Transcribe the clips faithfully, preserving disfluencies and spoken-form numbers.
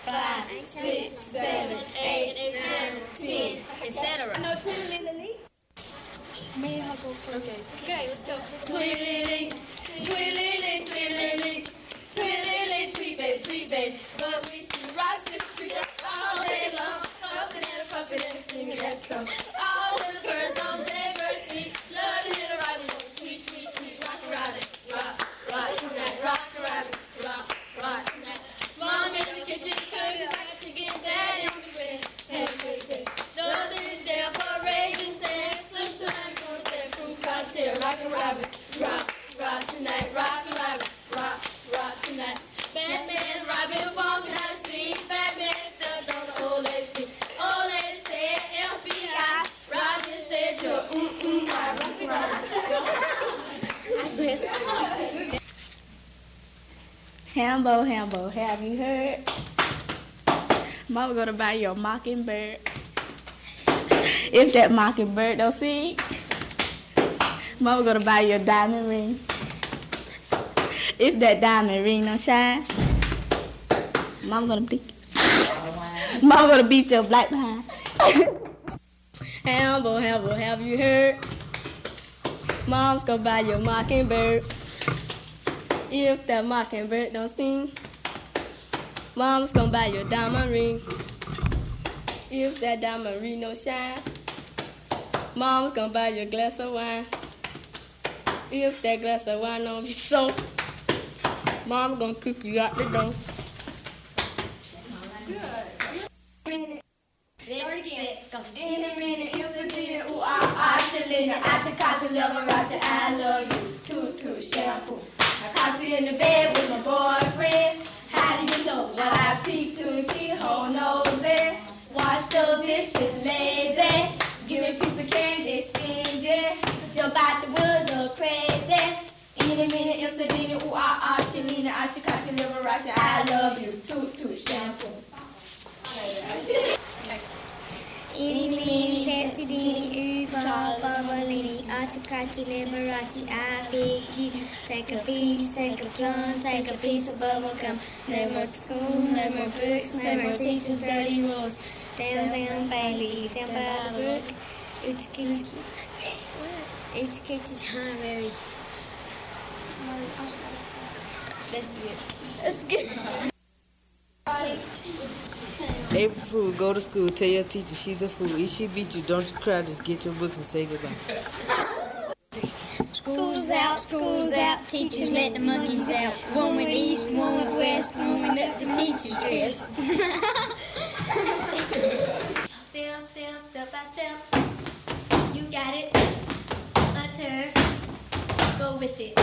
five, six, seven, eight, nine, ten, et cetera. No, Twilly. Me and her go first. Okay. Okay, let's go. Twilly, twilly, twilly, twilly, tweet, baby, tweet, baby. But we should rise to the street all day long. Puffin' and a puffin' and a singing that song. All of the birds on their first street. Love to hear the rabbit go tweet, tweet, tweet. Rock and ride it. Rock, rock tonight. Rock and ride it. Rock, rock tonight. Long as we get to the curtain, back to get that in the bed. Hey, hey, hey. Those in jail for raising sand. So tonight we're gonna say fruit cocktail. Rock and ride it. Rock, rock tonight. Rock and ride it. Rock, rock tonight. Batman, Robin walking down the street. Batman stuck on the old lady feet. Old lady said F B I. Robin said you're mm-mm. I rock and ride it. Hambo, Hambo, have you heard? Mama gonna buy you a mockingbird. If that mockingbird don't sing, Mama gonna buy you a diamond ring. If that diamond ring don't shine, Mama gonna beat Mama gonna beat your black behind. Hambo, Hambo, have you heard? Mom's gonna buy you a mockingbird. If that mockingbird don't sing, Mom's gonna buy you a diamond ring. If that diamond ring don't shine, Mom's gonna buy you a glass of wine. If that glass of wine don't be so, Mom's gonna cook you out the door. Start again. In a minute, instantaneous, ooh, ah, ah, shilling, I took out to love Roger, I love you, toot, toot, shampoo. I caught you in the bed with my boyfriend. How do you know? Well, I peeked through the keyhole, nosy. Wash those dishes, lazy. Give me a piece of candy, stingy. Jump out the woods, go crazy. In a minute, instantaneous, ooh, ah, ah, shilling, I took out to love Roger, I love you, toot, toot, shampoo. Itty bitty, fancy ditty, ooba, bubbly, articati, liberati, I beg you. Take a piece, take a plum, take a piece of bubble gum. No more school, no more books, no more teachers' dirty rules. Down, down, baby, down by the brook. It's kitty, it's kitty's highway. That's it. That's good. April Fool, go to school, tell your teacher she's a fool. If she beat you, don't you cry, just get your books and say goodbye. School's out, school's out, teachers let the monkeys out. One went east, one went west, one went up the teacher's dress. Still, still, step by step. You got it. A turn. Go with it.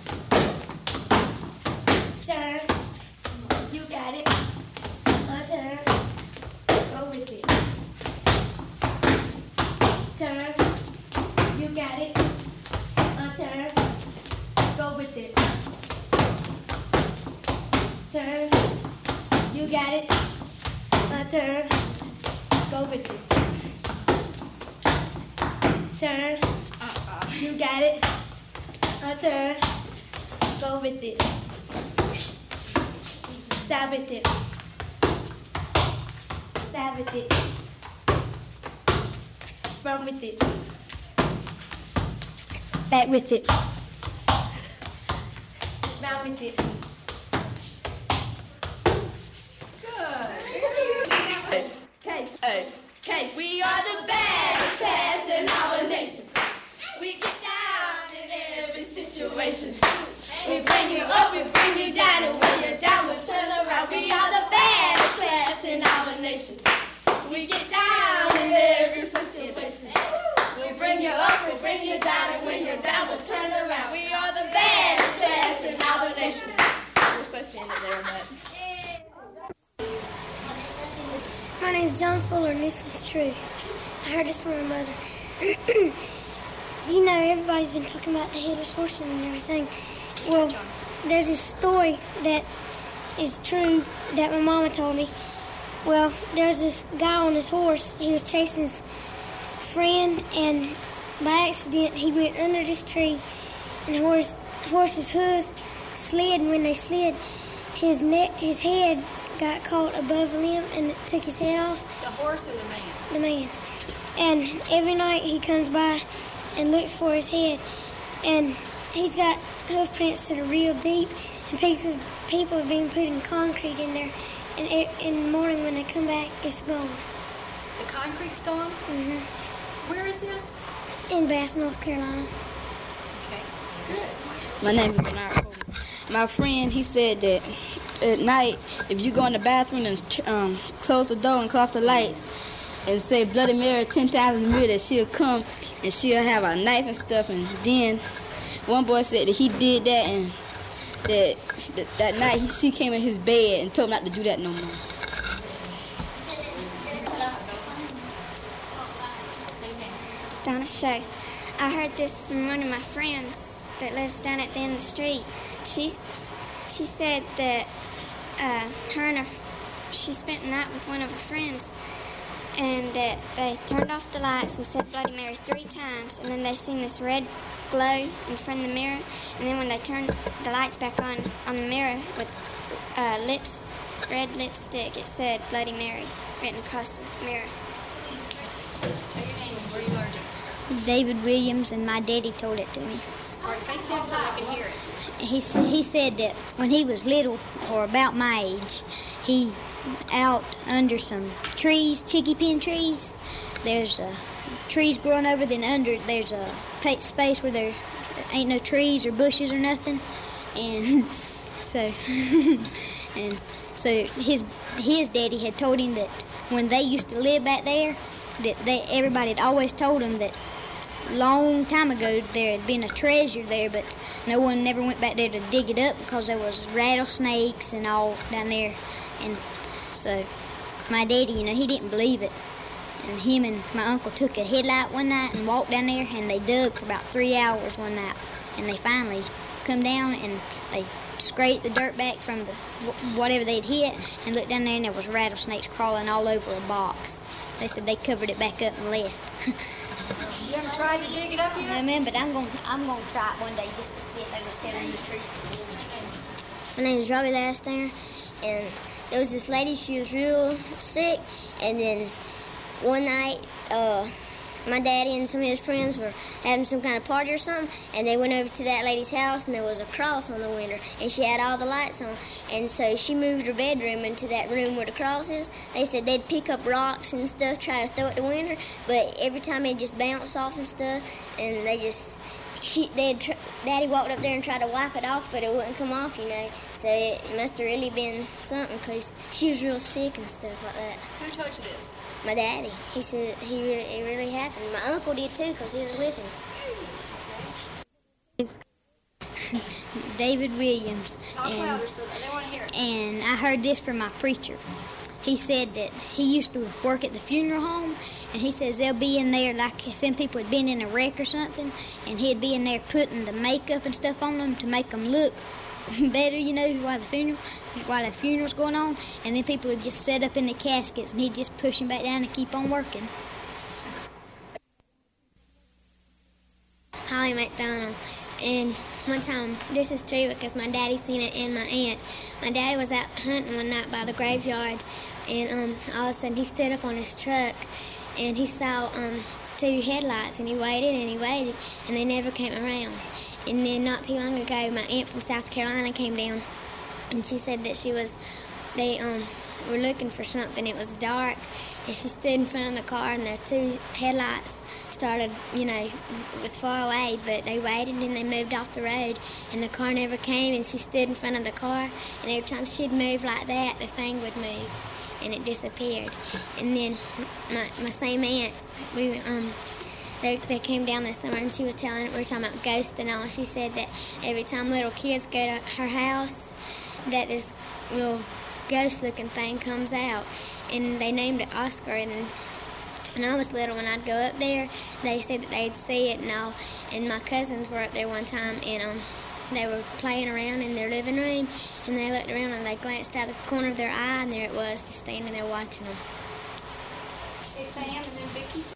Turn. You got it. A turn. Go with it. Turn. You got it. A turn. Go with it. Turn. You got it. A turn. Go with it. Turn. Uh-uh. You got it. A turn. Go with it. Side with it. Side with it. Front with it. Back with it. Round with it. Good. K, A, K. We are the best class in our nation. We get down in every situation. We bring you up, we bring you down, and when you're down, we turn around. We are the best class in our nation. We get down in every situation. We bring you up, we bring you down, and when you're down, we turn around. We are the best class in our nation. We're supposed to end it there, but... My name's John Fuller, and this was true. I heard this from my mother. You know, everybody's been talking about the headless horseman and everything. Well, there's a story that is true that my mama told me. Well, there's this guy on his horse. He was chasing his friend, and by accident, he went under this tree, and the horse, horse's hooves slid. And when they slid, his neck, his head got caught above a limb and it took his head off. The horse or the man? The man. And every night he comes by and looks for his head. And he's got hoof prints that are real deep, and pieces, people are being put in concrete in there. And it, in the morning when they come back, it's gone. The concrete's gone? Mm-hmm. Where is this? In Bath, North Carolina. Okay, good. My name is Bernard Coleman. My friend, he said that at night, if you go in the bathroom and um, close the door and cut off the lights and say Bloody Mary ten times in the mirror, that she'll come and she'll have a knife and stuff. And then one boy said that he did that, and that that, that night he, she came in his bed and told him not to do that no more. Donna Shanks. I heard this from one of my friends that lives down at the end of the street. She she said that uh, her and her, she spent the night with one of her friends, and that they turned off the lights and said Bloody Mary three times, and then they seen this red glow in front of the mirror, and then when they turned the lights back on on the mirror with uh, lips, red lipstick, it said Bloody Mary written across the mirror. Tell your name and where you learned it. David Williams, and my daddy told it to me. All right, face up so they can hear it. He, he said that when he was little, or about my age, he out under some trees, chicky pin trees. There's uh, trees growing over, then under there's a space where there ain't no trees or bushes or nothing, and so and so his his daddy had told him that when they used to live back there, that they everybody had always told him that long time ago there had been a treasure there, but no one never went back there to dig it up because there was rattlesnakes and all down there. And so my daddy, you know, he didn't believe it. And him and my uncle took a headlight one night and walked down there, and they dug for about three hours one night. And they finally come down and they scraped the dirt back from the whatever they'd hit and looked down there, and there was rattlesnakes crawling all over a box. They said they covered it back up and left. You ever tried to dig it up yet? No, man, but I'm going I'm going to try it one day just to see if they was telling the truth. My name is Robbie Lastair, and there was this lady, she was real sick, and then one night, uh, my daddy and some of his friends were having some kind of party or something, and they went over to that lady's house, and there was a cross on the window, and she had all the lights on, and so she moved her bedroom into that room where the cross is. They said they'd pick up rocks and stuff, try to throw it to window, but every time it just bounced off and stuff, and they just, she, they'd tr- Daddy walked up there and tried to wipe it off, but it wouldn't come off, you know, so it must have really been something, because she was real sick and stuff like that. Who told you this? My daddy. He said he really, it really happened. My uncle did too, because he was with him. David Williams. Talk and, louder so that they want to hear it. and I heard this from my preacher. He said that he used to work at the funeral home, and he says they'll be in there like if them people had been in a wreck or something, and he'd be in there putting the makeup and stuff on them to make them look better, you know, while the funeral, while the funeral's going on, and then people would just set up in the caskets, and he'd just push them back down and keep on working. Holly McDonald. And one time, this is true because my daddy seen it and my aunt. My daddy was out hunting one night by the graveyard, and um, all of a sudden he stood up on his truck, and he saw um, two headlights, and he waited and he waited, and they never came around. And then not too long ago, my aunt from South Carolina came down, and she said that she was, they um, were looking for something. It was dark, and she stood in front of the car, and the two headlights started, you know, it was far away, but they waited, and they moved off the road, and the car never came, and she stood in front of the car, and every time she'd move like that, the thing would move, and it disappeared. And then my, my same aunt, we, um, They, they came down this summer, and she was telling, we were talking about ghosts and all. She said that every time little kids go to her house, that this little ghost-looking thing comes out. And they named it Oscar. And when I was little, when I'd go up there, they said that they'd see it and all. And my cousins were up there one time, and um, they were playing around in their living room, and they looked around, and they glanced out the corner of their eye, and there it was, just standing there watching them. Hey, Sam, and then Vicki.